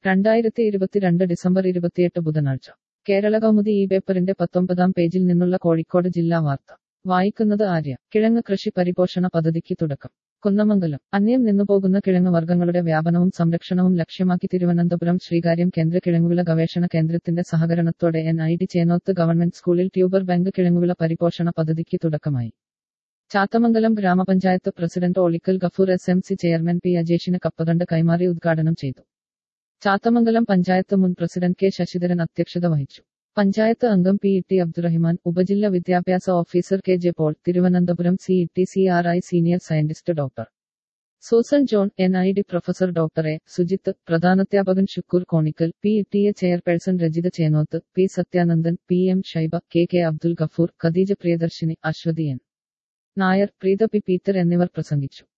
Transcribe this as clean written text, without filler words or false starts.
2022 December 28 ബുധനാഴ്ച കേരള കൗമുദി ഈ പേപ്പറിന്റെ 19-ാം പേജിൽ നിന്നുള്ള കോഴിക്കോട് ജില്ലാ വാർത്ത വായിക്കുന്നത് ആര്യ. കിഴങ്ങ് കൃഷി പരിപോഷണ പദ്ധതിക്ക് തുടക്കം. കുന്നമംഗലം. അന്യം നിന്നുപോകുന്ന കിഴങ്ങ് വർഗ്ഗങ്ങളുടെ വ്യാപനവും സംരക്ഷണവും ലക്ഷ്യമാക്കി തിരുവനന്തപുരം ശ്രീകാര്യം കേന്ദ്ര കിഴങ്ങുവിള ഗവേഷണ കേന്ദ്രത്തിന്റെ സഹകരണത്തോടെ NID ചേന്നോത്ത് ഗവൺമെന്റ് സ്കൂളിൽ ട്യൂബർ ബാങ്ക് കിഴങ്ങുവിള പരിപോഷണ പദ്ധതിക്ക് തുടക്കമായി. ചാത്തമംഗലം ഗ്രാമപഞ്ചായത്ത് president Olikkal Gafoor SMC chairman P അജേഷിന് കപ്പകണ്ട് കൈമാറി ഉദ്ഘാടനം ചെയ്തു. ചാത്തമംഗലം പഞ്ചായത്ത് മുൻ പ്രസിഡന്റ് K ശശിധരൻ അധ്യക്ഷത വഹിച്ചു. പഞ്ചായത്ത് അംഗം PET അബ്ദുറഹിമാൻ, ഉപജില്ല വിദ്യാഭ്യാസ officer KJ Paul, Thiruvananthapuram CET-CRI senior scientist doctor Susan John, NID professor doctor A. Sujith, പ്രധാനാധ്യാപകൻ Shukkoor Konikkal, PTA chairperson Rajitha Chennoth, P Sathyanandan, PM Shaiba, KK Abdul Gafoor, Khadeeja Priyadarshini, Aswathi N. Nair, Preetha P. Peter എന്നിവർ പ്രസംഗിച്ചു.